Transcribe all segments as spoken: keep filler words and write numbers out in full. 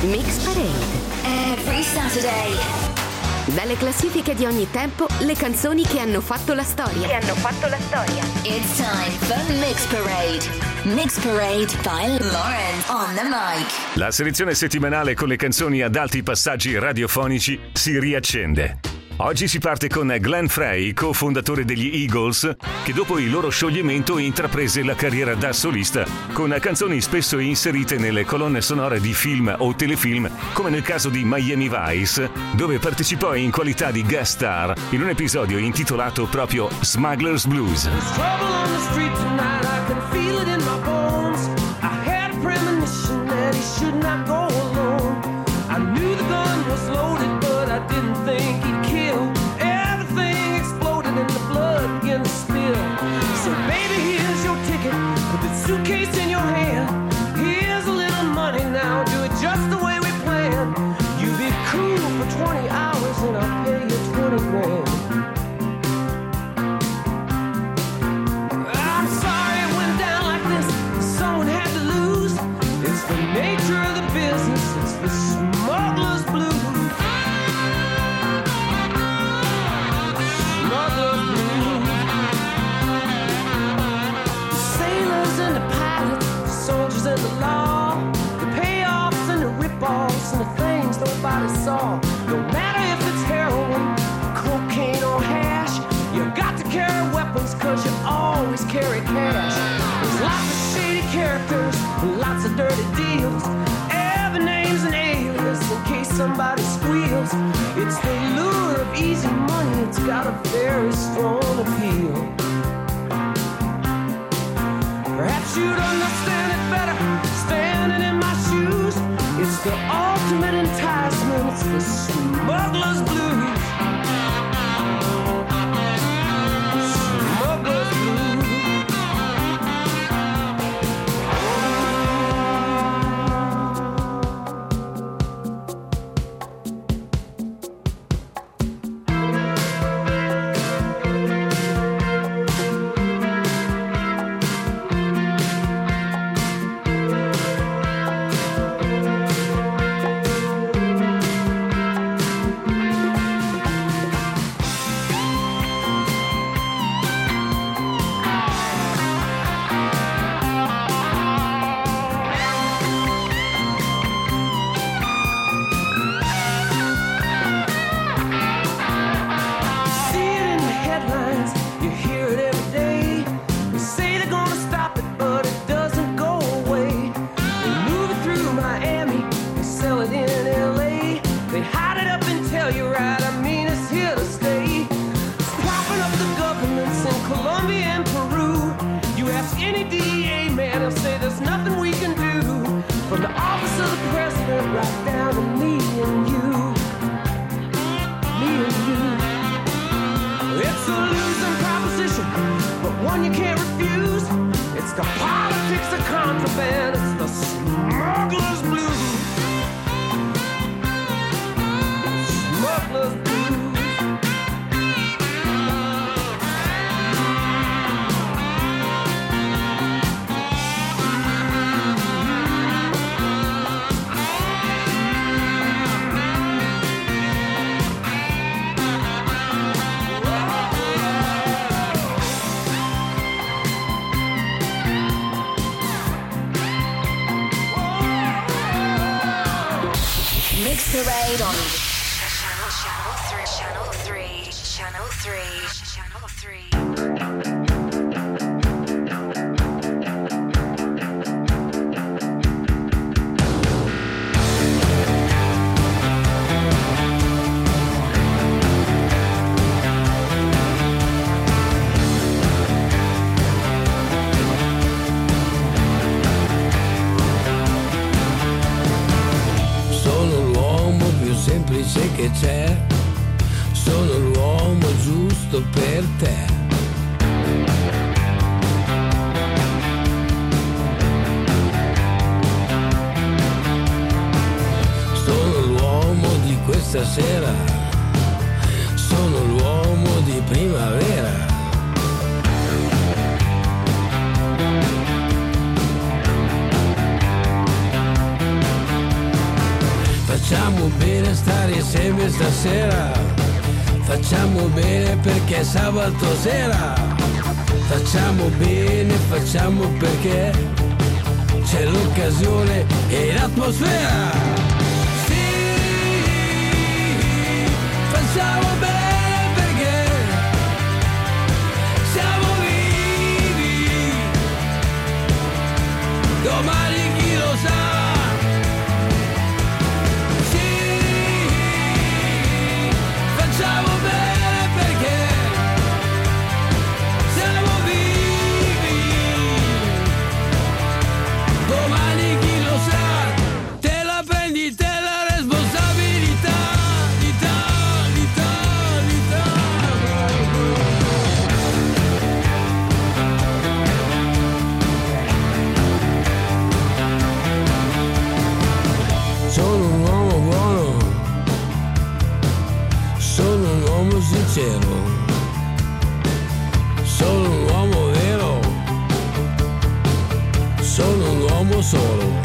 Mix Parade. Every Saturday. Dalle classifiche di ogni tempo, le canzoni che hanno fatto la storia. Che hanno fatto la storia. It's time for Mix Parade. Mix Parade by Lauren on the mic. La selezione settimanale con le canzoni ad alti passaggi radiofonici si riaccende. Oggi si parte con Glenn Frey, cofondatore degli Eagles, che dopo il loro scioglimento intraprese la carriera da solista con canzoni spesso inserite nelle colonne sonore di film o telefilm, come nel caso di Miami Vice, dove partecipò in qualità di guest star in un episodio intitolato proprio Smuggler's Blues. Suitcase in your hand, here's a little money now, do it just the way we planned. You be cool for twenty hours and I'll pay you twenty grand. I'm sorry it went down like this, someone had to lose. It's the nature of the business, it's the smuggler's blues. Smuggler's blues. Soldiers and the law, the payoffs and the rip-offs and the things nobody saw. No matter if it's heroin, cocaine or hash, you got to carry weapons cause you always carry cash. There's lots of shady characters, lots of dirty deals. Every name's an alias in case somebody squeals. It's the lure of easy money, it's got a very strong appeal. Perhaps you'd understand it better standing in my shoes. It's the ultimate enticement, it's the smuggler's blues. Smuggler's blues. Parade on Channel three, Channel three, Channel three, Channel three. Semplice che c'è, sono l'uomo giusto per te. Sono l'uomo di questa sera, sono l'uomo di primavera. Facciamo bene stare insieme stasera, facciamo bene perché è sabato sera, facciamo bene, facciamo perché c'è l'occasione e l'atmosfera. Sì, facciamo bene perché siamo vivi, domani chi lo sa. Facciamo bene perché siamo vivi, domani chi lo sa, te la prendi te la responsabilità, l'Italia, l'Italia, l'Italia. Sono un uomo buono, sono un uomo sincero, sono un uomo vero, sono un uomo solo.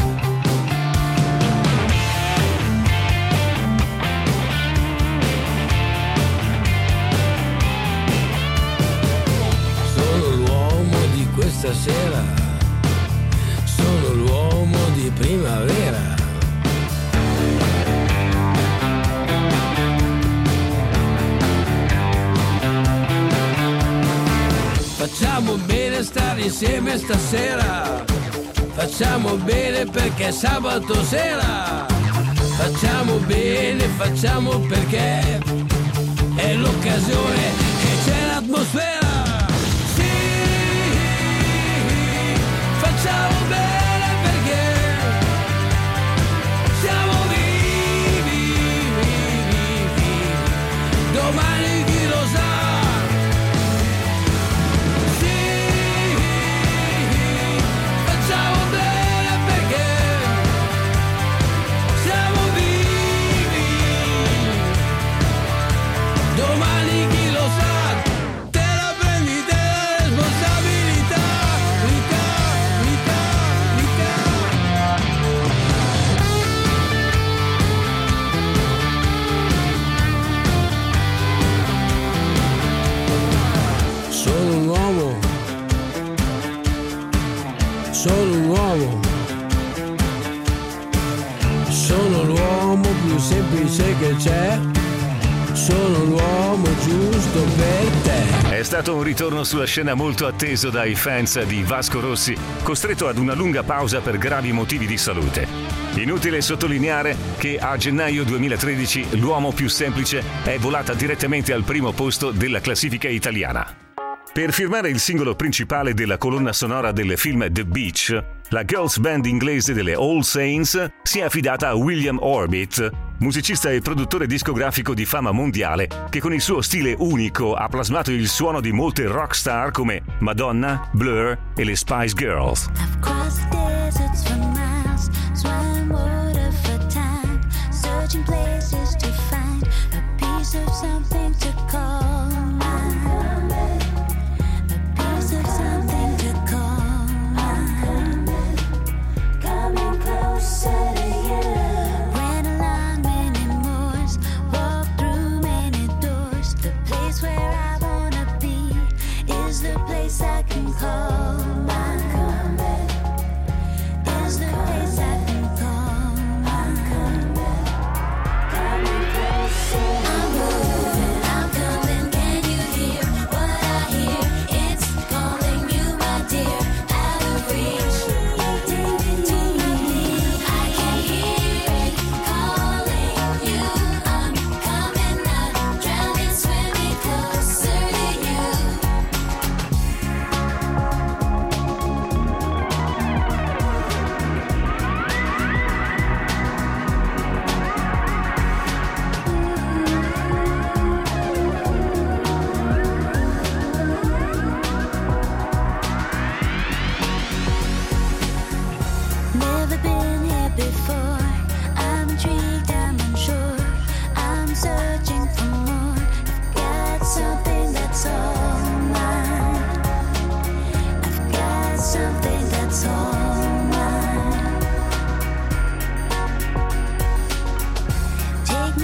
Sono l'uomo di questa sera, sono l'uomo di primavera. Facciamo bene stare insieme stasera, facciamo bene perché è sabato sera, facciamo bene, facciamo perché è l'occasione e c'è l'atmosfera. Sì, facciamo bene perché siamo vivi, vivi, vivi, domani chi lo sa. Domani chi lo sa, te la prendi te la responsabilità, l'Italia, l'Italia. Sono un uomo, sono un uomo, sono l'uomo più semplice che c'è. Sono l'uomo giusto per te. È stato un ritorno sulla scena molto atteso dai fans di Vasco Rossi, costretto ad una lunga pausa per gravi motivi di salute. Inutile sottolineare che a gennaio duemilatredici l'uomo più semplice è volata direttamente al primo posto della classifica italiana. Per firmare il singolo principale della colonna sonora del film The Beach, la girls band inglese delle All Saints si è affidata a William Orbit, musicista e produttore discografico di fama mondiale che con il suo stile unico ha plasmato il suono di molte rock star come Madonna, Blur e le Spice Girls. I've crossed deserts for miles, swam water for time, searching places to find a piece of something to call mine, a piece of something to call mine, coming closer to you. Ran along many moors, walked through many doors. The place where I wanna be is the place I can call mine. Is the place I can call mine. Coming closer. I'm moving.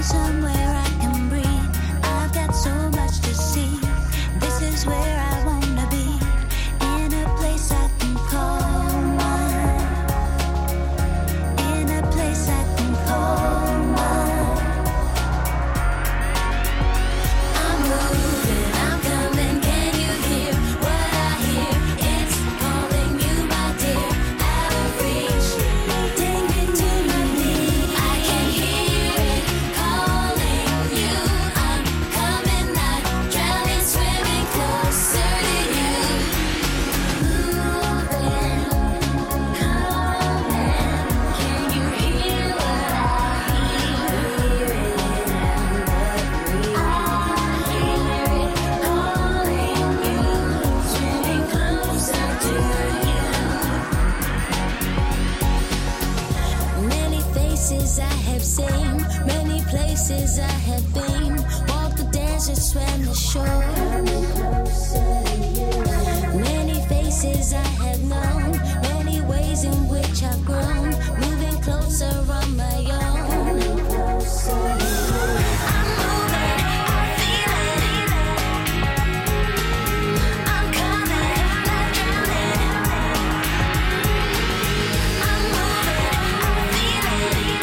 somewhere I can breathe. I've got so much to see. This is where I wanna be, in a place I can call mine. In a place I can call mine. I'm moving, I'm coming, can you hear what I hear? It's calling you, my dear, out of reach. Take me to my knees. I can hear it calling you. I'm coming, not drowning, swimming closer to you. Moving, coming, can you hear what I hear? Hear it out of reach. I hear it calling you, swimming closer to you. Many faces I have seen, many places I have been. Walked the desert, swam the shore. Many faces I have known, many ways in which I've grown. Moving closer on my own. I'm moving, I feel it. I'm coming, not drowning. I'm moving, I feel it.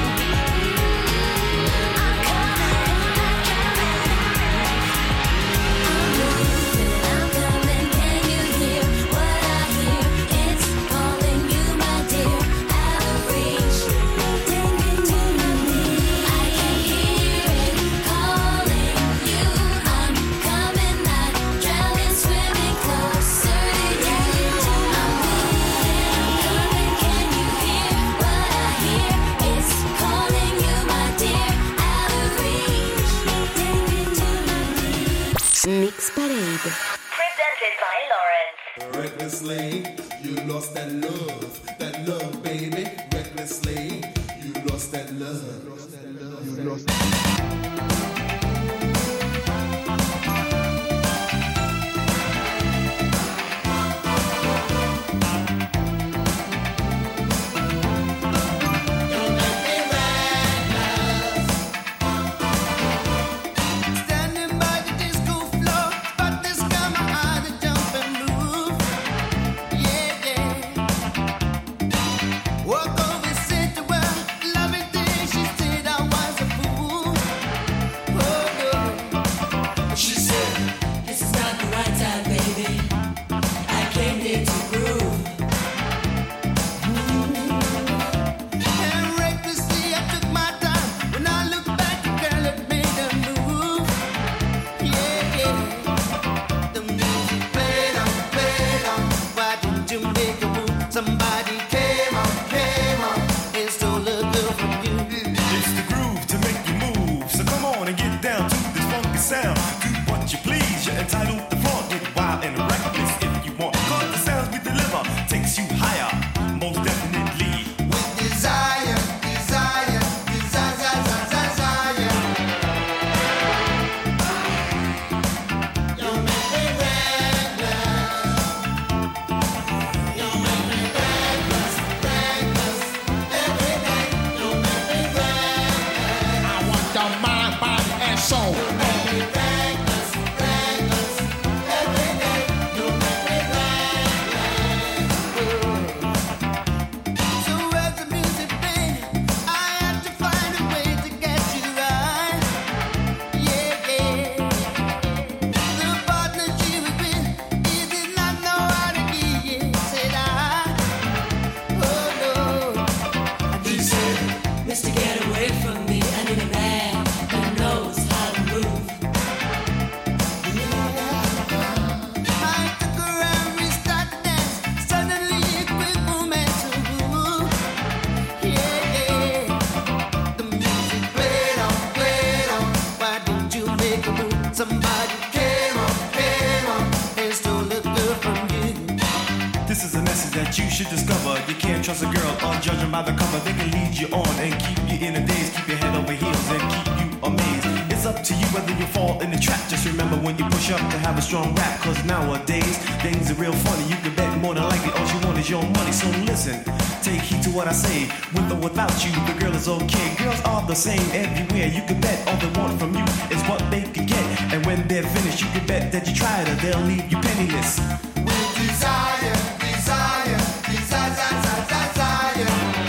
I'm coming, not drowning. I'm moving, I'm coming, can you hear what I hear? It's calling you, my dear, out of reach. Take me to my knees. I can hear it calling you. I'm coming, not drowning, swimming closer to you. I'm moving, I'm coming, can you hear what I hear? It's calling you, my dear, out of reach. Take me to my knees. Mix Parade. Presented by Lawrence. Recklessly, you lost that love, that love, baby. Recklessly, you lost that love. You lost Standing by the disco floor, but this got my eye to jump and move. Yeah, yeah. Walk over, sit the world, loving things. She said I was a fool. Oh no. She said, This is not the right time, baby. I came here to groove. and recklessly I took my time. When I look back, the girl had made a move. Yeah, yeah. The music played on, played on. Why didn't you make a move? Somebody came on, came on, and stole a girl from you. It's the groove to make you move. So come on and get down to this funky sound. Do what you please. You're entitled to flaunt. Get wild and reckless if you want. Cause the sounds we deliver takes you higher. Most definitely. With desire, desire, desire, desire, desire. You make me reckless. You make me reckless, reckless. Every day, you make me reckless. I want your mind, body, and soul. You make me reckless, reckless. Every day, you make me reckless. So as the music played, I had to find a way to get you right. Yeah, yeah. The partner she was with, he did not know how to give it. Said I, oh no. He said, Mister, get away from me. I need a man that knows how to move. I took her and we started to dance. Suddenly a quick momentum move. Yeah, yeah. The music played on, played on. Why didn't you make a move? Somebody came on, came on, and stole a girl from you. This is a message that you should discover. You can't trust a girl on judging by the cover. They can lead you on and keep you in a daze. Keep your head over heels and keep you amazed. It's up to you whether you fall in the trap. Just remember when you push push up to have a strong rap, cause nowadays things are real funny. You can bet more than likely all you want is your money. So listen, take heed to what I say. With or without you, the girl is okay. Girls are the same everywhere. You can bet all they want from you is what they can get. And when they're finished, you can bet that you tried her, they'll leave you penniless. With desire, desire, desire, desire, desire.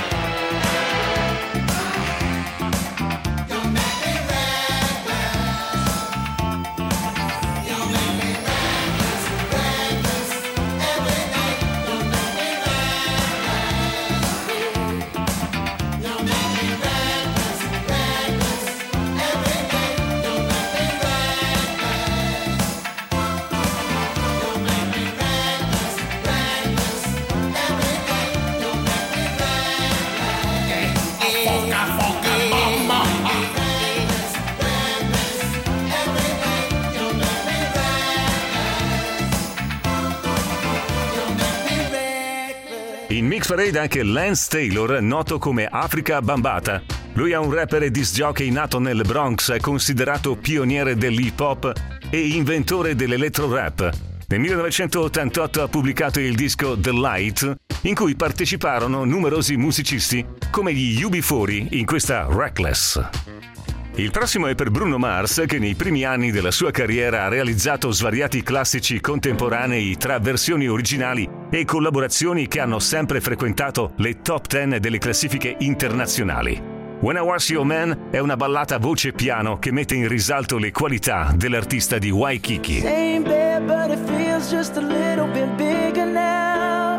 You make me reckless. You make me reckless, reckless. Every night you make me reckless. You make me reckless, reckless. Every night you make me reckless. You make me reckless, reckless. Every night you make me reckless. Foca, foca, mama. Reckless, reckless. Every night you make me reckless. You make me reckless. In Mix Parade anche Lance Taylor, noto come Africa Bambata. Lui è un rapper e disc jockey nato nel Bronx, è considerato pioniere dell'hip hop e inventore dell'electro rap. Nel millenovecentottantotto ha pubblicato il disco The Light, in cui parteciparono numerosi musicisti come gli U B quaranta in questa Reckless. Il prossimo è per Bruno Mars, che nei primi anni della sua carriera ha realizzato svariati classici contemporanei tra versioni originali e collaborazioni che hanno sempre frequentato le top dieci delle classifiche internazionali. When I Was Your Man è una ballata a voce piano che mette in risalto le qualità dell'artista di Waikiki. Same bed, but it feels just a little bit bigger now.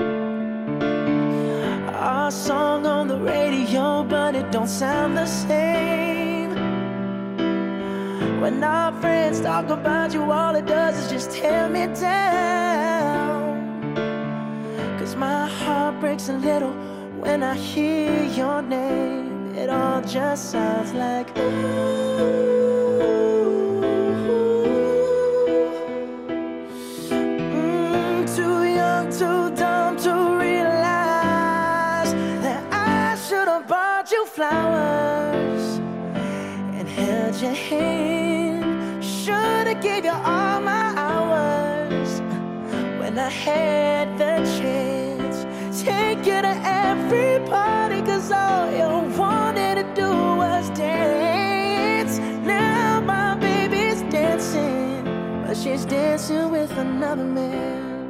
Our song on the radio, but it don't sound the same. When our friends talk about you, all it does is just tear me down. Cause my heart breaks a little when I hear your name. It all just sounds like mm, too young, too dumb to realize that I should have bought you flowers and held your hand. Should have gave you all my hours when I had the chance. Take you to every party, cause all you wanted to do was dance. Now my baby's dancing, but she's dancing with another man.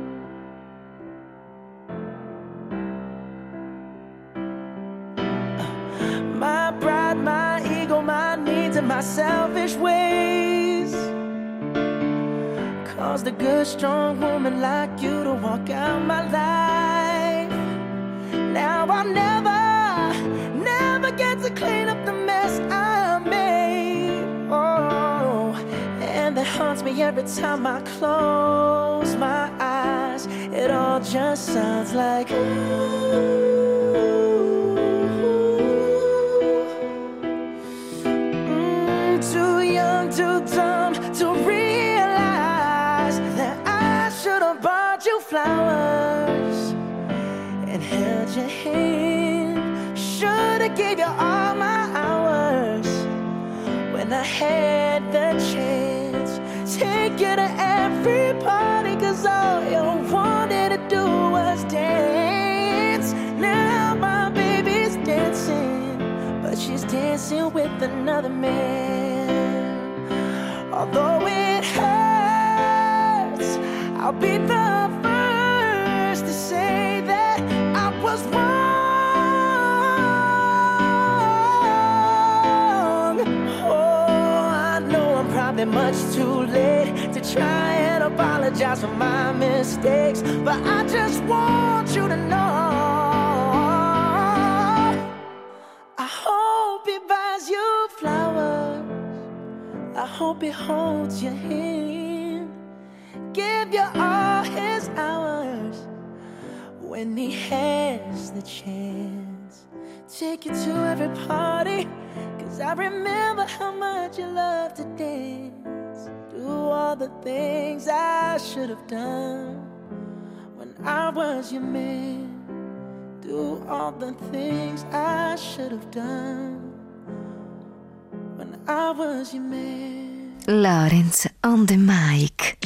My pride, my ego, my needs, and my selfish ways caused a good, strong woman like you to walk out my life. Now I'll never, never get to clean up the mess I made. Oh, and that haunts me every time I close my eyes. It all just sounds like mm, too young, too dumb to realize that I should have bought you flowers and held your hand. Should've gave you all my hours when I had the chance. Take you to every party, cause all you wanted to do was dance. Now my baby's dancing, but she's dancing with another man. Although it hurts, I'll be the first to say that I was wrong. Oh, I know I'm probably much too late to try and apologize for my mistakes, but I just want you to know I hope he buys you flowers, I hope he holds your hand, give you all his hours when he has the chance. Take you to every party, cause I remember how much you love to dance. Do all the things I should have done when I was your man. Do all the things I should have done when I was your man. Lawrence on the mic.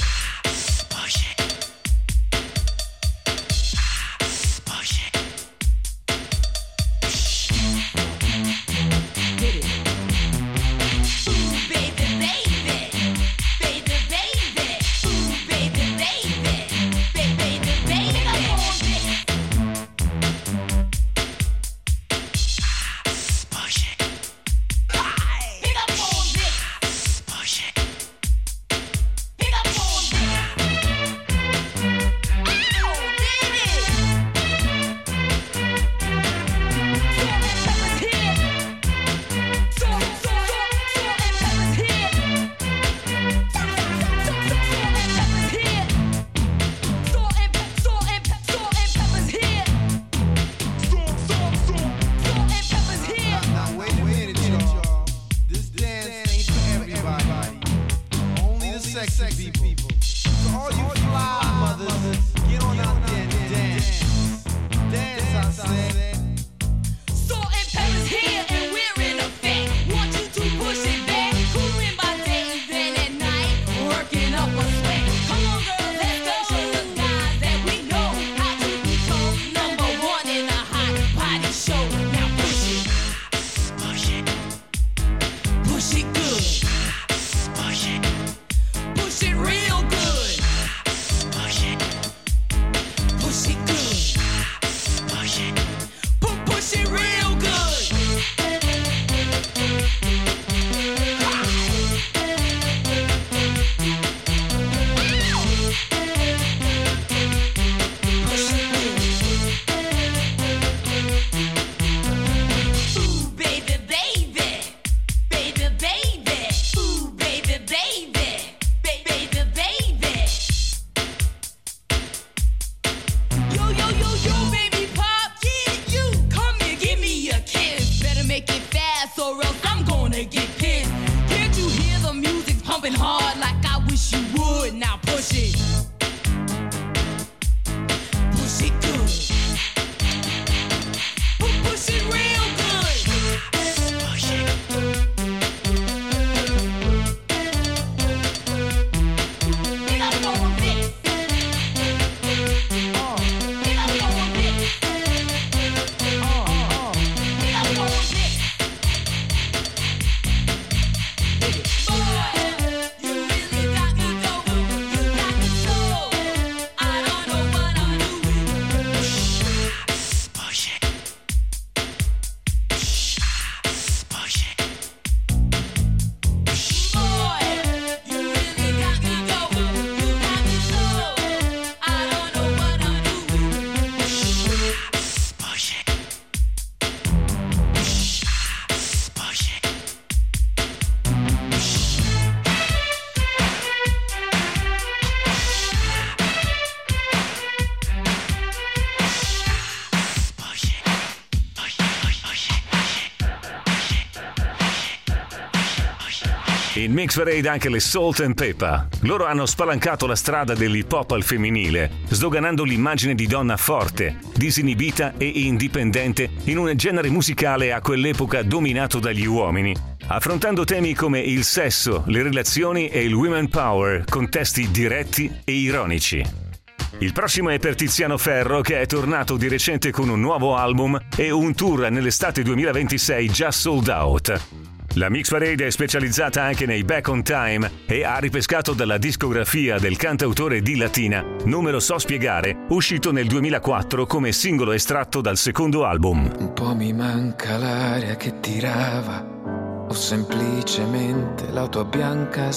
In Mix Parade anche le Salt and Pepper. Loro hanno spalancato la strada dell'hip hop al femminile, sdoganando l'immagine di donna forte, disinibita e indipendente in un genere musicale a quell'epoca dominato dagli uomini, affrontando temi come il sesso, le relazioni e il women power con testi diretti e ironici. Il prossimo è per Tiziano Ferro, che è tornato di recente con un nuovo album e un tour nell'estate duemilaventisei già sold out. La Mix Parade è specializzata anche nei Back on Time e ha ripescato dalla discografia del cantautore di Latina Non me lo so spiegare, uscito nel duemilaquattro come singolo estratto dal secondo album. Un po' mi manca l'aria che tirava, o semplicemente la tua bianca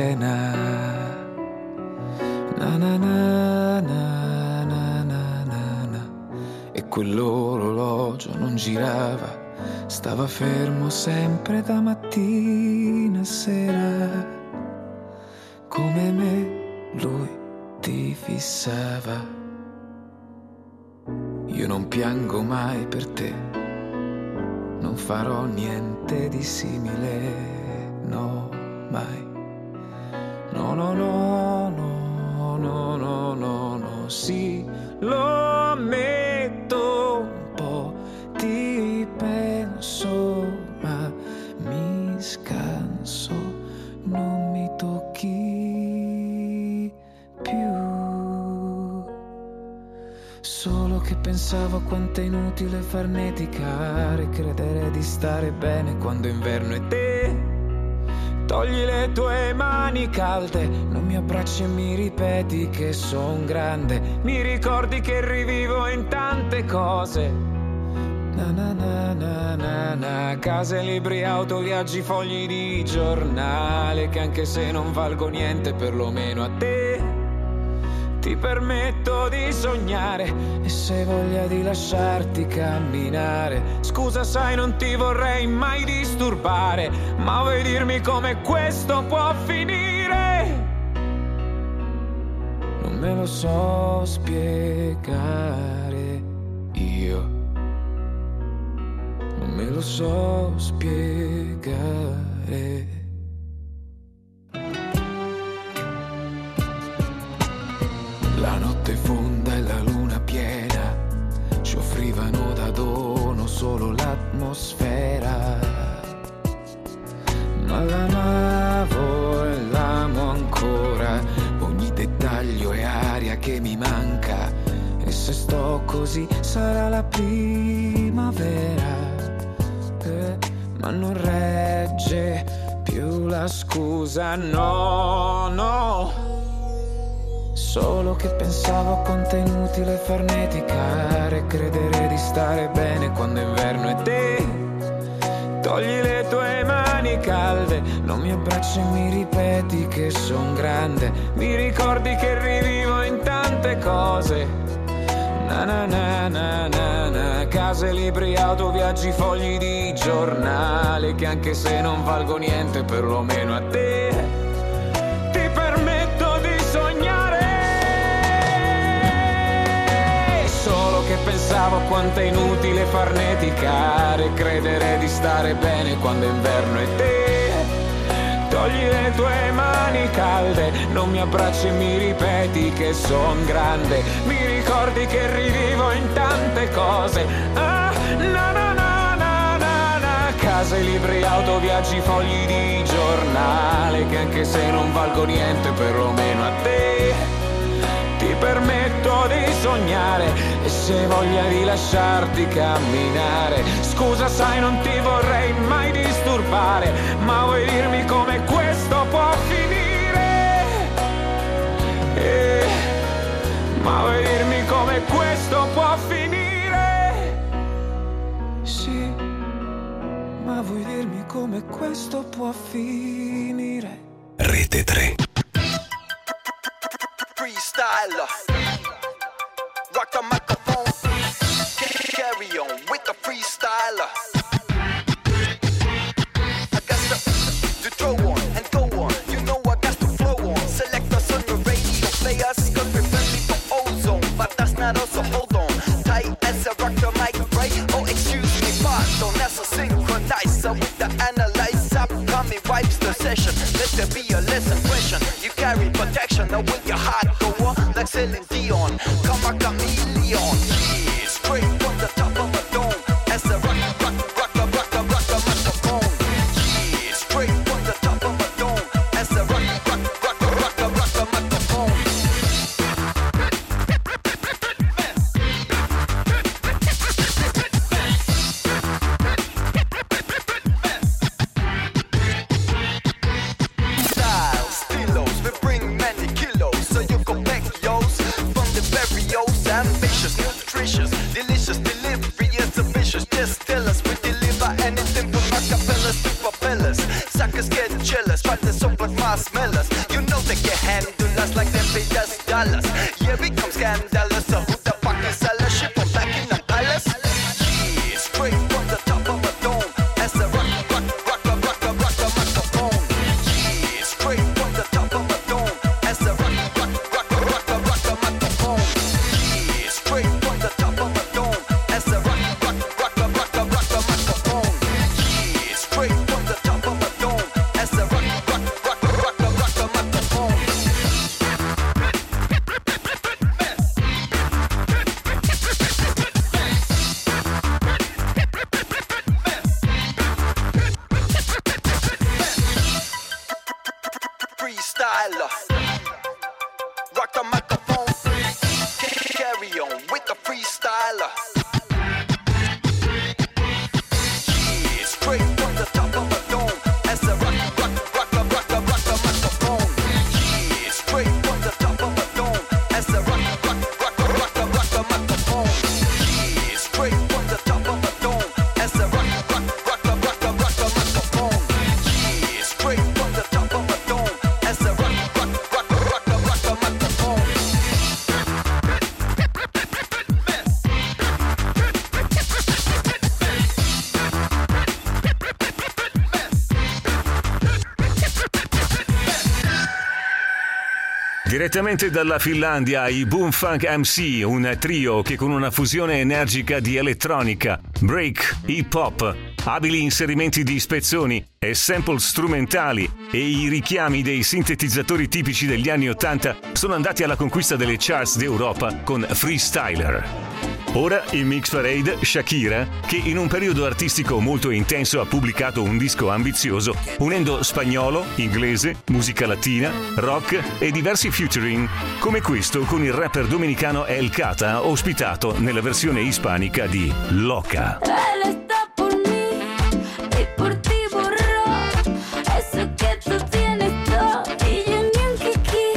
schiena. Na na na na na na na na. E quell'orologio non girava, stava fermo sempre da mattina a sera. Come me lui ti fissava. Io non piango mai per te, non farò niente di simile, no, mai. No, no, no, no, no, no, no, no, sì, lo ammetto, un po' ti penso, ma mi scanso, non mi pensavo quanto è inutile farneticare, credere di stare bene quando è inverno e te togli le tue mani calde, non mi abbracci e mi ripeti che son grande, mi ricordi che rivivo in tante cose. Na na na na na na, case, libri, auto, viaggi, fogli di giornale, che anche se non valgo niente perlomeno a te ti permetto di sognare, e se hai voglia di lasciarti camminare, scusa sai non ti vorrei mai disturbare, ma vuoi dirmi come questo può finire? Non me lo so spiegare io, non me lo so spiegare. La notte fonda e la luna piena ci offrivano da dono solo l'atmosfera, ma l'amavo e l'amo ancora, ogni dettaglio è aria che mi manca, e se sto così sarà la primavera, eh, ma non regge più la scusa, no, no. Solo che pensavo a quanto è inutile farneticare, credere di stare bene quando è inverno e te togli le tue mani calde, non mi abbracci e mi ripeti che son grande, mi ricordi che rivivo in tante cose. Na na na na na na, case, libri, auto, viaggi, fogli di giornale, che anche se non valgo niente perlomeno a te ti permetto di sognare. Solo che pensavo quanto è inutile farneticare, credere di stare bene quando è inverno e te togli le tue mani calde, non mi abbracci e mi ripeti che son grande, mi ricordi che rivivo in tante cose. Ah, na na na na na na, case, libri, auto, viaggi, fogli di giornale, che anche se non valgo niente perlomeno a te ti permetto di sognare, e se hai voglia di lasciarti camminare, scusa sai non ti vorrei mai disturbare, ma vuoi dirmi come questo può finire? Eh, ma vuoi dirmi come questo può finire? Sì, ma vuoi dirmi come questo può finire? Rete tre. Freestyler, rock the microphone, carry on with the freestyler. I got to, to throw on and go on, you know I got to flow on. Select us on the radio, play us, cause we're friendly for ozone, but that's not us, so hold on. Tight as I rock the mic, right? Oh, excuse me, pardon, that's a synchronizer with the analyzer. Upcoming wipes the session, let there be a lesson question. You carry protection, now will your heart go on like Celine Dion? Come a chameleon, yeah, straight from the top of a dome. As a rock, rock, rock, rock, rock, rock the microphone. Yeah, straight from the top of a dome. As a rock, rock, rock, rock, rock, rock the microphone. Styles, stilos, we bring many kilos, so you can pack yours from the various, ambitious, nutritious, delicious delivery is ambitious. Just tell us we deliver anything from acapellas to propellers. Suckers get jealous, but they're so but marshmallows. You know they can handle us like they pay us dollars. Yeah, we come scandalous, so who the fuck is sellers? Ship from back in the palace. Yeah, straight from the top of a dome. As a rock, rock, rock, rock, rock, rock the microphone. Yeah, straight from the top of a dome. As a rock, rock, rock, rock, rock, rock the microphone. Yeah, straight from the top of a dome. As a rock, rock, rock, rock, rock, rock the microphone. Yeah, straight from the top of a dome. As a rock, rock, rock, rock, rock, rock the microphone. Freestyler, rock the microphone, carry on with the freestyler. Direttamente dalla Finlandia, i Boom Funk M C, un trio che con una fusione energica di elettronica, break, hip hop, abili inserimenti di spezzoni e sample strumentali e i richiami dei sintetizzatori tipici degli anni ottanta sono andati alla conquista delle charts d'Europa con Freestyler. Ora in Mix Parade Shakira, che in un periodo artistico molto intenso ha pubblicato un disco ambizioso, unendo spagnolo, inglese, musica latina, rock e diversi featuring, come questo con il rapper dominicano El Cata, ospitato nella versione ispanica di Loca. Él está por mí y por ti borró eso que tú tienes todo y yo ni un kiki.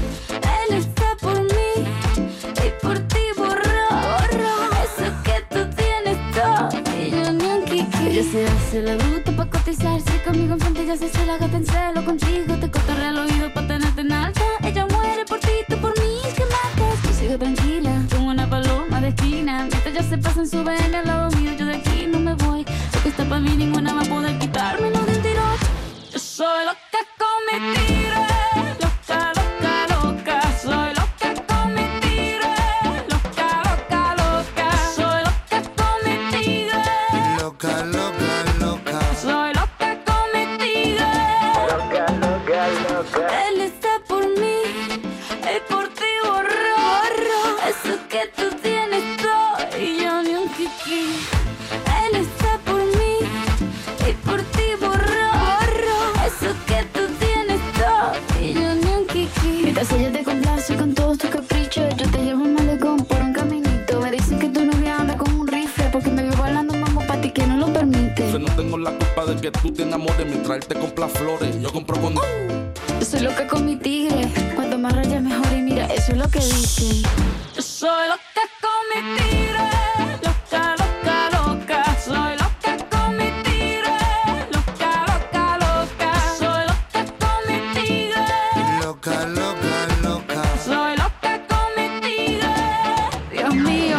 Él está por mí y por ti borró, borró eso que tú tienes todo y yo ni un kiki. Ella se hace la bruta pa' cotizarse conmigo enfrente, ella se hace la gata en celo contigo, te cotorrea el oído pa' tenerte en alta. Ella muere por ti, tú por mí, que matas. Yo sigo tranquila como una paloma de esquina, mientras ella se pasa en su B M al lado mío, yo de aquí no me voy. Lo que está pa' mí ninguna va a poder quitármelo de un tirón. Yo soy loca con mi tire, loca, loca, loca. Soy loca con mi tire, loca, loca, loca. Soy loca con mi tigre, Loca, loca, loca. soy loca con mi tigre. Loca, loca, loca. Él está por mí y por ti borró, borró eso que tú tienes todo y yo ni un kiki. Él está por mí y por ti borró, borró eso que tú tienes todo y yo ni un kiki. Mientras ella te complace con todos tus caprichos, yo te llevo un malecón por un caminito. Me dicen que tu novia anda con un rifle porque me veo bailando mambo pa' ti que no lo permite. Yo no tengo la culpa de que tú te enamores mientras él te compra flores. Yo compro con... Yo soy loca con mi tigre, cuanto más rayas mejor y mira, eso es lo que dicen. Yo soy loca con mi tigre, loca, loca, loca. Soy loca con mi tigre, loca, loca, loca. Soy loca con mi tigre, Loca, loca, loca. soy loca con mi tigre. Dios mío.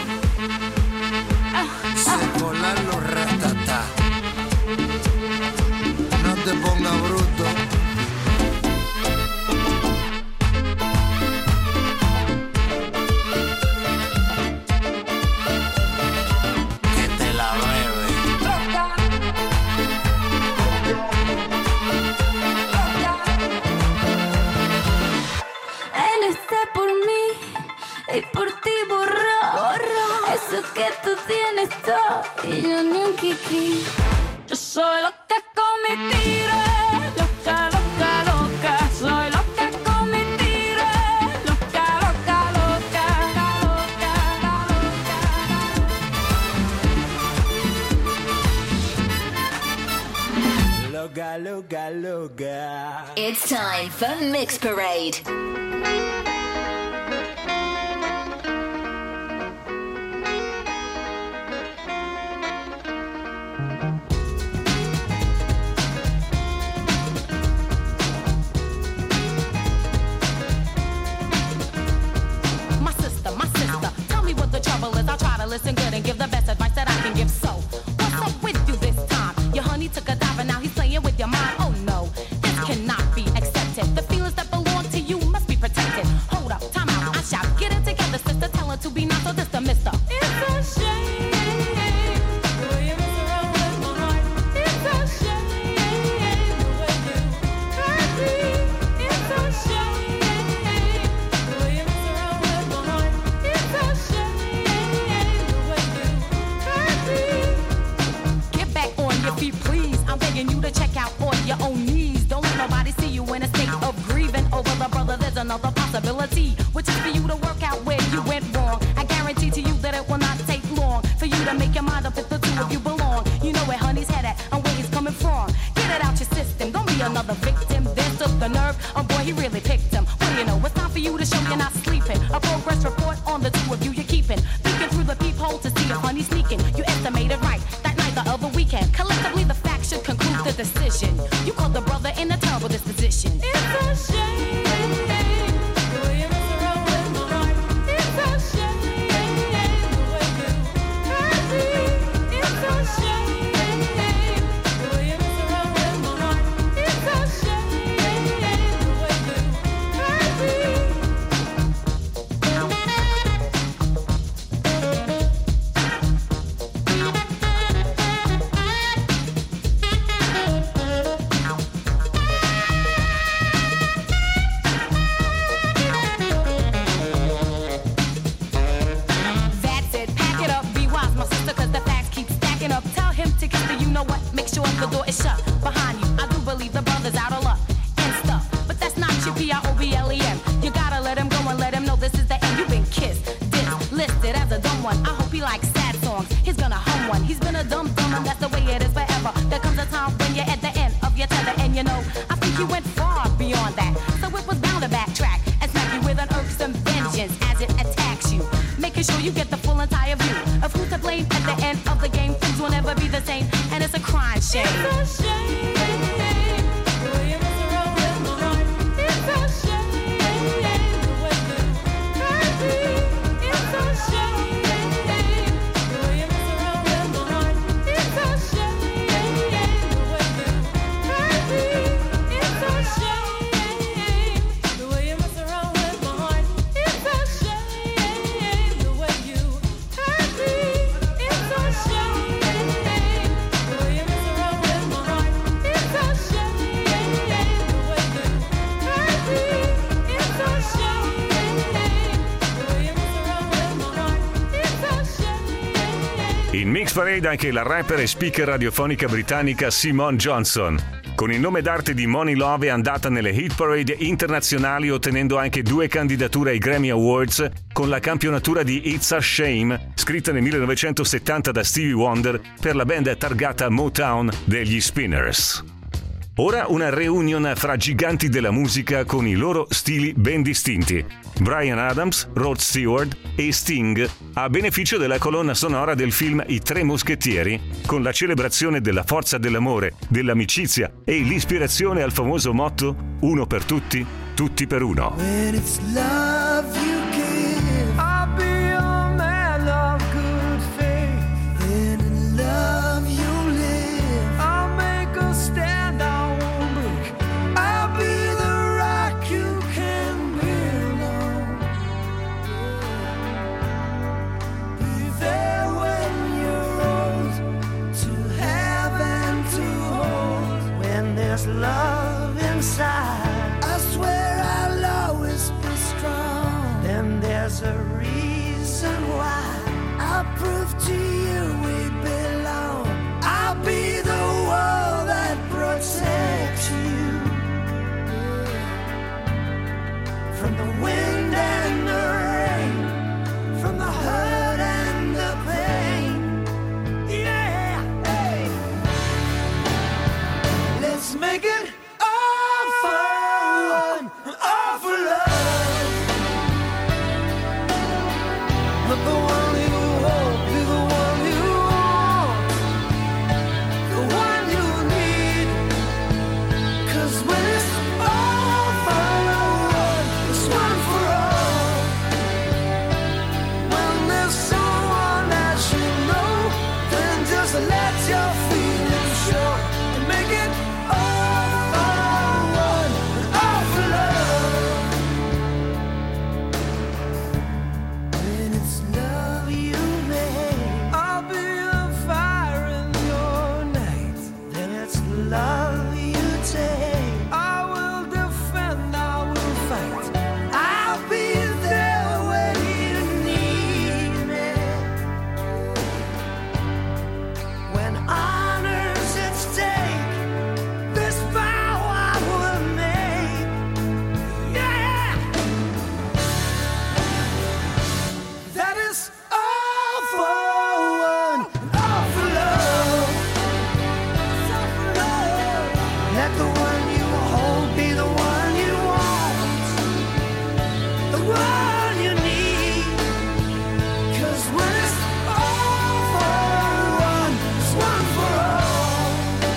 Se colan los ratatá. No te pongas bruto. Que te la bebe. Él está por mí y por ti borró, borró eso que tú tienes todo y yo ni un kiki. Yo soy loca con mi tigre, loca, loca, loca. Soy loca con mi tigre, loca, loca, loca, Loca, loca, loca. It's time for Mix Parade. My sister, my sister, tell me what the trouble is. I'll try to listen good and give the best advice that I can give. So, what's up with you this time? Your honey took a dive and now he's playing with your mind. Oh no, this cannot be accepted. The feelings that belong to you must be protected. Hold up, time out, I shout. Get it together, sister, tell her to be nice, so this the mister. It's a shame. the way you mess around with my heart. It's a shame the way you hurt me. It's a shame the way you mess around with my heart. It's a shame the way you hurt me. Get back on your feet, please. I'm begging you to check out on your own knees. Don't let nobody see you in a state of grieving over the brother. There's another possibility, which is for you to work out where you went wrong. I guarantee to you that it will not take long for you to make your mind up if the two of you belong. You know where honey's head at and where he's coming from. Get it out your system, don't be another victim. This took the nerve, oh boy, he really picked him. What do you know? It's time for you to show you're not sleeping. A progress report on the two of you you're keeping. Peeking through the peephole to see if honey's sneaking. You estimated right that night the other weekend. Collectively, the facts should conclude the decision. You called the brother in a terrible disposition. It's a shame. the way you mess around with my heart. It's a shame the way you hurt me. It's a shame the way you mess around with my heart. It's a shame the way you hurt me. the door is shut behind you. I do believe the brother's out of luck and stuff, but that's not your P R O B L E M. You gotta let him go and let him know this is the end. You've been kissed, dissed, listed as a dumb one. I hope he likes sad songs. He's gonna hum one. He's been a dumb dumb and that's the way it is forever. There comes a time when you're at the end of your tether, and you know I think you went far beyond that. So it was bound to backtrack and smack you with an irksome vengeance as it attacks you, making sure you get the full entire view of who's to blame at the end of the game. Things will never be the same, and it's a crying shame. It's a shame. The way you mess around with my heart. It's a shame. The way you hurt me. It's a shame. The way you mess around with my heart. It's a shame. The way you hurt me. It's a shame. The way you mess around with my heart. It's a shame. The way you hurt me. It's a shame. The way you mess around with my heart. It's a shame. The way you hurt me. It's a shame. The way you mess around with my heart. It's a shame. In Mix Parade anche la rapper e speaker radiofonica britannica Simone Johnson. Con il nome d'arte di Money Love è andata nelle hit parade internazionali, ottenendo anche due candidature ai Grammy Awards con la campionatura di It's a Shame, scritta nel millenovecentosettanta da Stevie Wonder per la band targata Motown degli Spinners. Ora una reunion fra giganti della musica con i loro stili ben distinti. Bryan Adams, Rod Stewart e Sting, a beneficio della colonna sonora del film I Tre Moschettieri, con la celebrazione della forza dell'amore, dell'amicizia e l'ispirazione al famoso motto uno per tutti, tutti per uno. When it's love you give, I'll be your man of good faith. Then in love you live, I'll make a stand, I won't break. I'll be the rock you can build on. Be there when you're old, to have and to hold. When there's love inside, I swear I'll always be strong. Then there's a reason why I'll prove to you we belong. I'll be the wall that protects you from the wind and the rain, from the hurt and the pain. Yeah, hey. Let's make it all for one, all for love. Let the one you hold be the one you want, the one you need. 'Cause when it's all for one, it's one for all. When there's someone that you know, then just let your feelings show and make it all for one, all for love. When it's love you make, I'll be a fire in your night. Then it's love you take, I will defend, I will fight. I'll be there when you need me. When honor's at stake, this vow I will make. Yeah, that is all for one, all for love. It's all for love. Let the one you hold be the one you want, the one you need. 'Cause when it's all for one, it's one for all.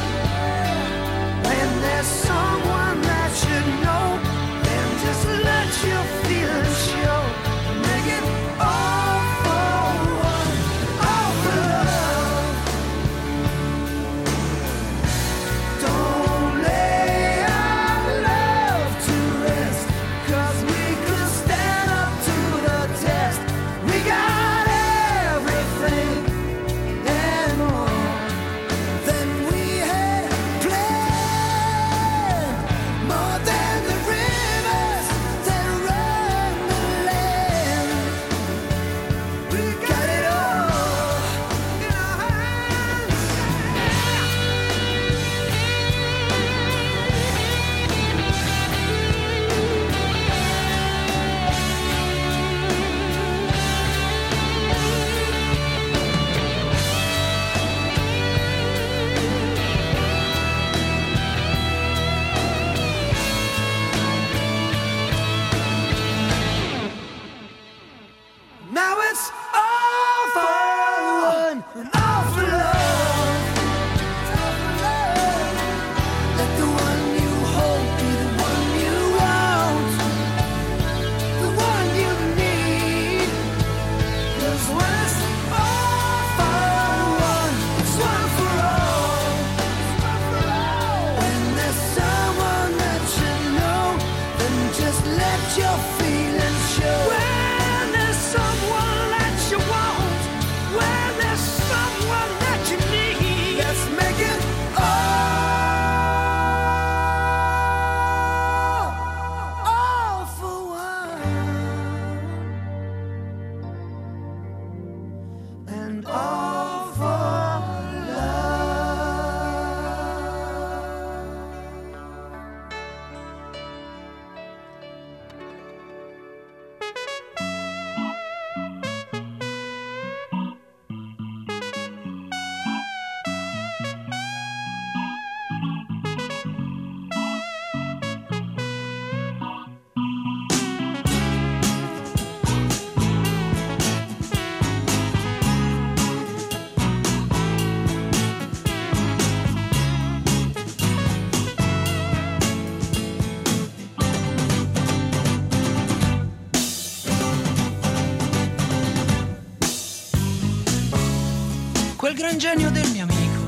When there's someone that you know, then just let your feelings show. Make it all for one, all for love. Don't let genio del mio amico.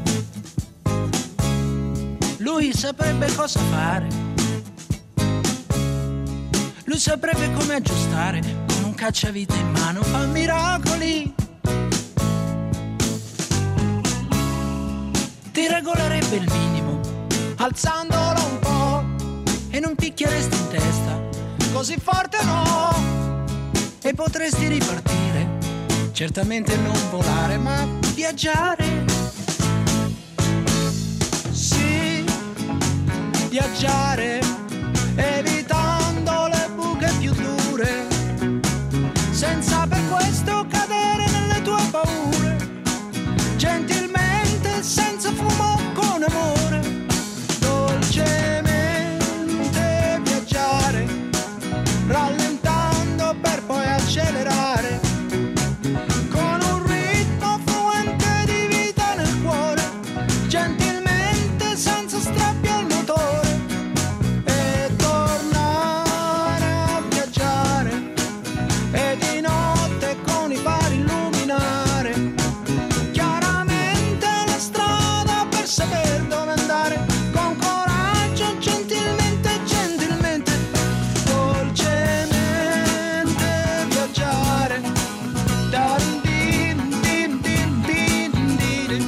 Lui saprebbe cosa fare. Lui saprebbe come aggiustare. Con un cacciavite in mano fa miracoli. Ti regolerebbe il minimo, alzandolo un po', e non picchieresti in testa, così forte no. E potresti ripartire, certamente non volare, ma viaggiare. Sì, viaggiare, evitando le buche più dure, senza per questo cadere nelle tue paure. Gentilmente, senza fumo, con amore, dolcemente viaggiare, rallentando per poi accelerare, con un ritmo fluente di vita nel cuore, gentilmente, senza strappi al motore, e tornare a viaggiare, e di notte con i fari illuminare, chiaramente la strada per saper dove andare, con coraggio, gentilmente, gentilmente, dolcemente viaggiare. Darin din din din din din.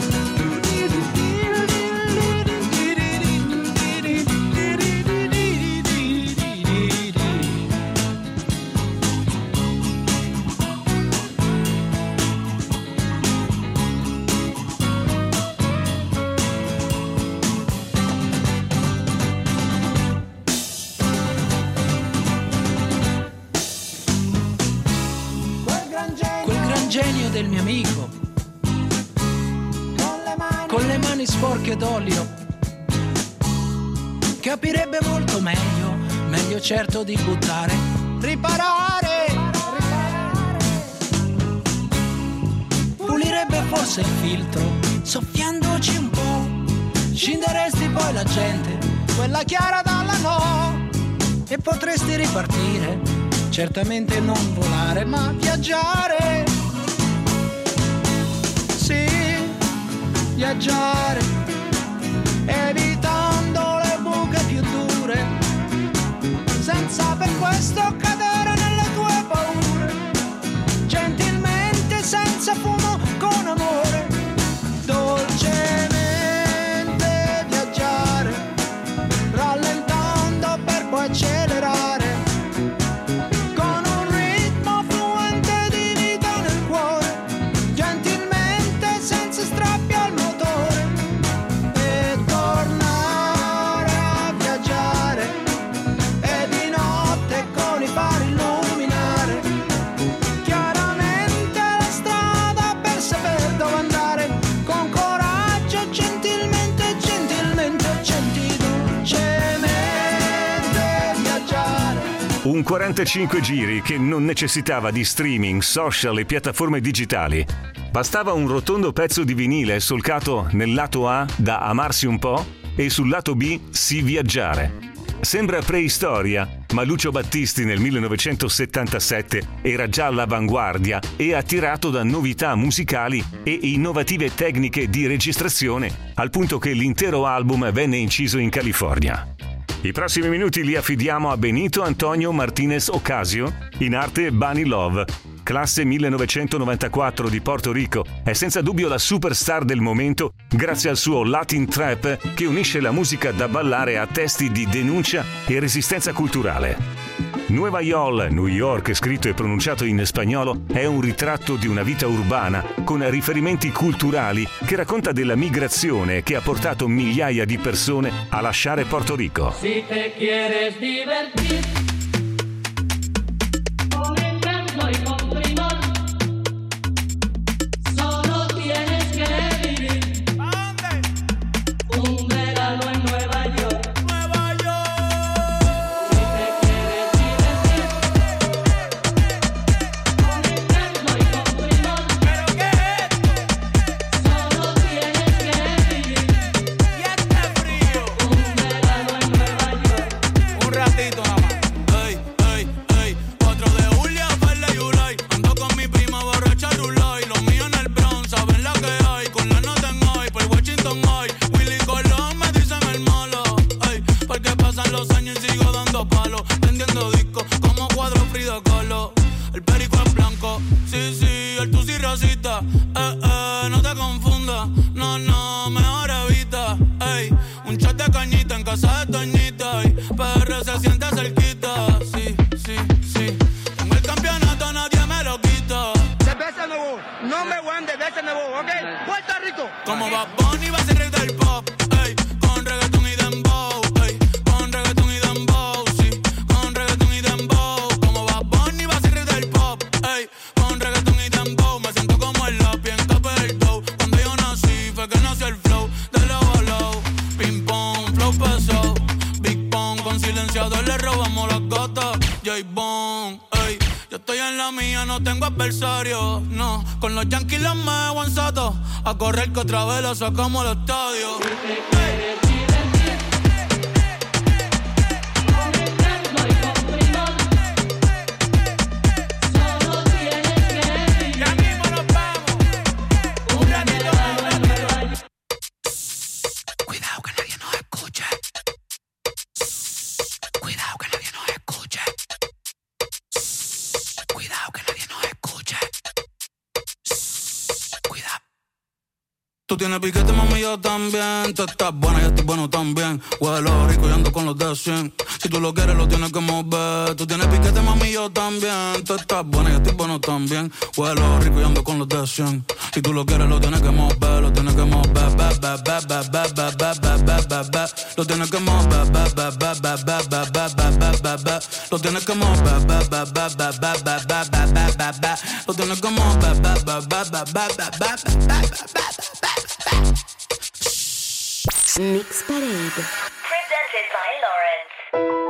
Quel gran genio del mio amico, con le mani sporche d'olio, capirebbe molto meglio, meglio certo di buttare, riparare, pulirebbe forse il filtro, soffiandoci un po', scinderesti poi la gente, quella chiara dalla no, e potresti ripartire, certamente non volare, ma viaggiare. Sì, viaggiare, evitando le buche più dure, senza per questo cadere nelle tue paure, gentilmente, senza fumo, con amore, dolcemente viaggiare, rallentando per poi accelerare, con un ritmo fluente di vita nel cuore, gentilmente, senza strappi al motore, e tornare a viaggiare, e di notte con i fari illuminare, chiaramente la strada per saper dove andare, con coraggio, gentilmente, gentilmente, gentilmente viaggiare. Un quarantacinque giri che non necessitava di streaming, social e piattaforme digitali. Bastava un rotondo pezzo di vinile solcato nel lato A da Amarsi un po' e sul lato B Si viaggiare. Sembra preistoria, ma Lucio Battisti nel millenovecentosettantasette era già all'avanguardia e attirato da novità musicali e innovative tecniche di registrazione, al punto che l'intero album venne inciso in California. I prossimi minuti li affidiamo a Benito Antonio Martinez Ocasio, in arte Bunny Love. Classe millenovecentonovantaquattro di Porto Rico, è senza dubbio la superstar del momento grazie al suo Latin Trap che unisce la musica da ballare a testi di denuncia e resistenza culturale. Nueva York, New York, scritto e pronunciato in spagnolo, è un ritratto di una vita urbana con riferimenti culturali che racconta della migrazione che ha portato migliaia di persone a lasciare Porto Rico. Si te quieres divertir con encanto y con primor, solo tienes que vivir un verano en Nueva York. Nueva York. Si te quieres divertir con encanto y con primor, ¿pero qué es esto? Solo tienes que vivir y este frío un verano en Nueva York. Un ratito nada más. palos, vendiendo discos como cuadro Frida Kahlo. El perico es blanco, sí, sí, el tusi racista. Eh, eh, no te confundas, no, no, mejor evita. Ey, un chat de cañita en casa de Toñita. Y P R se siente cerquita, sí, sí, sí. Tengo el campeonato, nadie me lo quita. Cerveza nuevo, no me one de cerveza nuevo, ¿ok? Puerto Rico. Como Bad Bunny va a ser rey del pop, ey, con reggaeton y dembow, ey, con reggaeton y dembow, sí, con reggaeton y dembow. Como Bad Bunny va a ser rey del pop, ey, con reggaeton y dembow. Me siento como el lápiz en capa del dough. Cuando yo nací fue que nació el flow de low a low. Ping pong, flow pesado, Big Pong, con silenciador le robamos las gatas. J-Bone, ey, yo estoy en la mía, no tengo adversario, no. Con los Yankees los me guanzato, a correr que otra vez la sacamos al estadio. Ey. Cuidado que nadie nos escuche. Cuidado que nadie nos escuche. Cuidado que nadie nos escuche. Cuidado. Tú tienes piquete, mami, yo también. Tú estás buena, yo estoy bueno también. Huelo rico y ando con los de cien. Si tú lo quieres, lo tienes que mover. Tú tienes piquete, mami, yo también. Tú estás buena, yo estoy bueno también. Huelo rico y ando con los de cien. Si tú lo quieres, lo tienes que mover. Lo tienes que mover, ba, ba, ba, ba, ba, ba, ba, ba, ba, ba, ba. Lo tienes que mover, ba, ba, ba, ba, ba, ba, ba, ba, ba, ba, ba. Lo tienes que mover, ba, ba, ba, ba, ba, ba, ba, ba, ba, ba, ba. Lo tienes que mover, ba, ba, ba, ba, ba, ba, ba, ba, ba, ba. Mix Parade. Presented by Lawrence.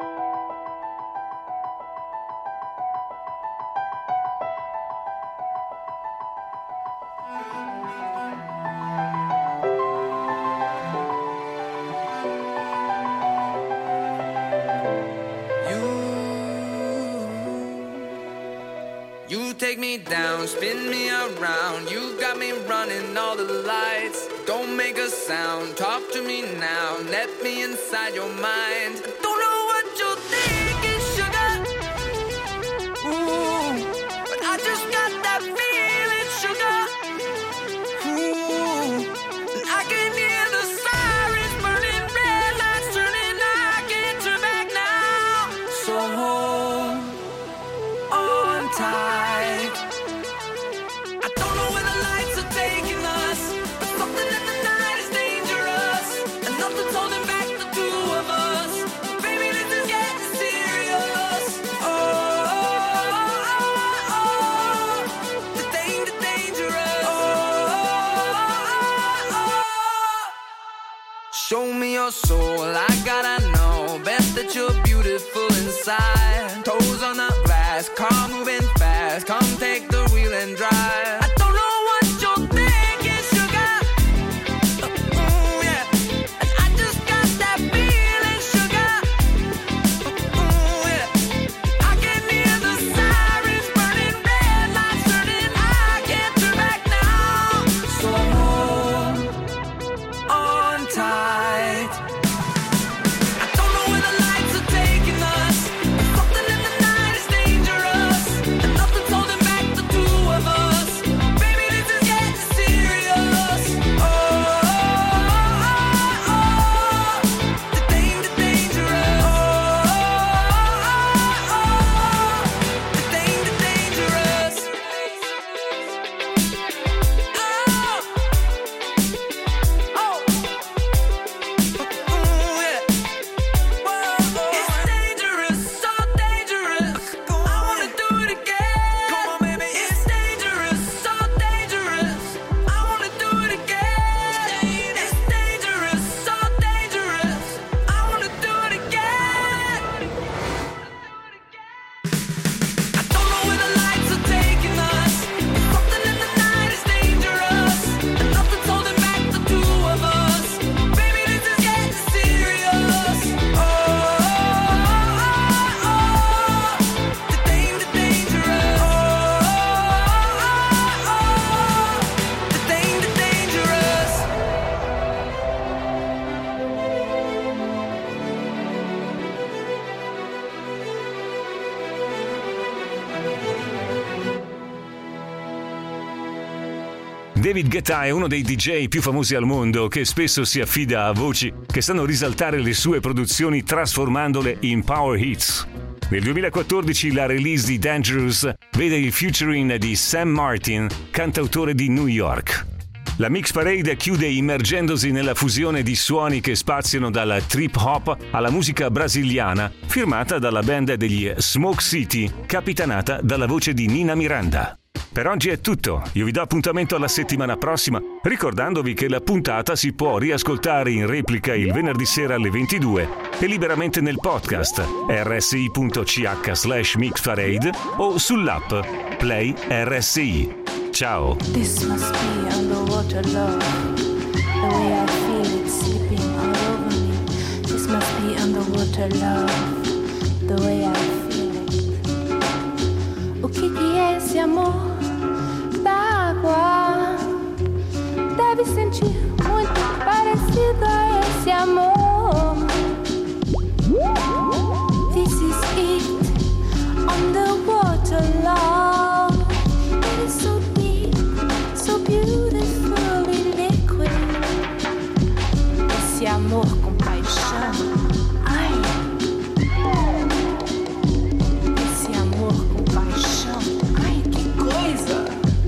You take me down, spin me around. You got me running all the lights. Don't make a sound, talk to me now. Let me inside your mind. Don't know what you're thinking, sugar. Ooh, but I just got that feeling, sugar. Ooh, and I can hear the sirens burning, red lights turning. I can't turn back now. So hold on tight. Show me your soul, I gotta know. Best that you're beautiful inside. Toes on the glass, car moving fast. Come take the wheel and drive. I don't know what you're thinking, sugar. Ooh, yeah. And I just got that feeling, sugar. Ooh, yeah. I can hear the sirens burning, red lights turning. I can't turn back now. So hold on tight. David Guetta è uno dei D J più famosi al mondo che spesso si affida a voci che sanno risaltare le sue produzioni trasformandole in power hits. Nel duemilaquattordici la release di Dangerous vede il featuring di Sam Martin, cantautore di New York. La Mix Parade chiude immergendosi nella fusione di suoni che spaziano dalla trip hop alla musica brasiliana, firmata dalla band degli Smoke City, capitanata dalla voce di Nina Miranda. Per oggi è tutto, io vi do appuntamento alla settimana prossima, ricordandovi che la puntata si può riascoltare in replica il venerdì sera alle ventidue e liberamente nel podcast rsi.ch slash mixparade o sull'app Play R S I. Ciao! This must be underwater love, the way I feel it slipping all over me. This must be underwater love, the way I feel it. O que que é esse amor d'água? Deve sentir muito parecido a esse amor. This is it, underwater love. It is so deep, so beautifully liquid. Esse amor com paixão, ai. Esse amor com paixão, ai que coisa.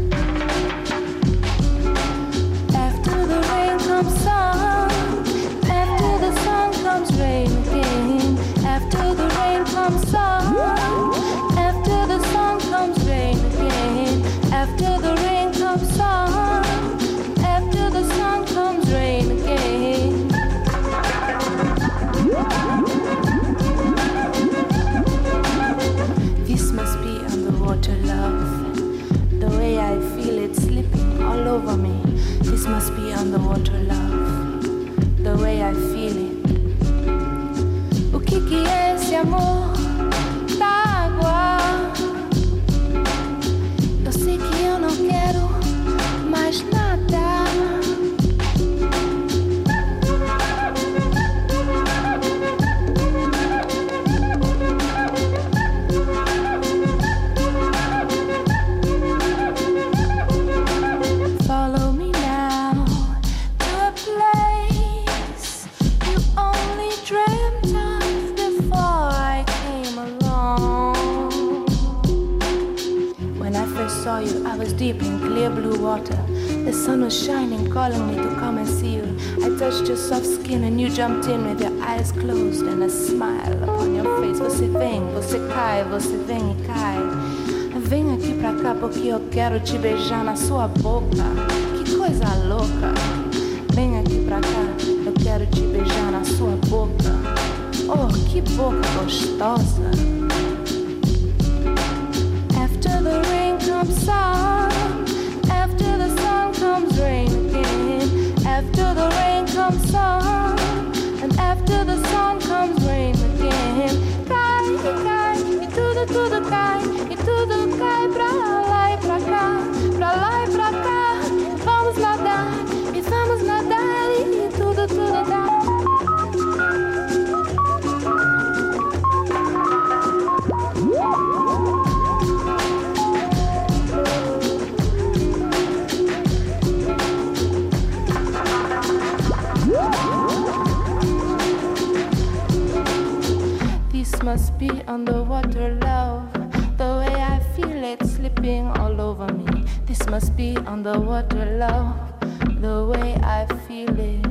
After the rain comes sun, after the sun comes rain again. After the rain comes sun, after the sun comes rain again. After the rain comes sun, after the sun comes rain again. This must be underwater love, the way I feel it slipping all over me. This must be underwater love, the way I feel it. O que que é esse amor d'água? Eu sei que eu não quero mais nada. Follow me now to a place you only dreamt of before I came along. When I first saw you, I was deep in clear blue water. The sun was shining, calling me to come and see you. I touched your soft skin and you jumped in with your eyes closed and a smile upon your face. Você vem, você cai, você vem e cai. Vem aqui pra cá porque eu quero te beijar na sua boca. Que coisa louca. Vem aqui pra cá, eu quero te beijar na sua boca. Oh, que boca gostosa. After the rain comes sun, after the sun comes rain again. After the rain comes sun, and after the sun comes rain again. Cai, cai, e tudo, tudo cai, e tudo cai pra lá e pra cá, pra lá e pra cá. Vamos nadar, e vamos nadar, e tudo, tudo dá. This must be underwater love, the way I feel it slipping all over me. This must be underwater love, the way I feel it.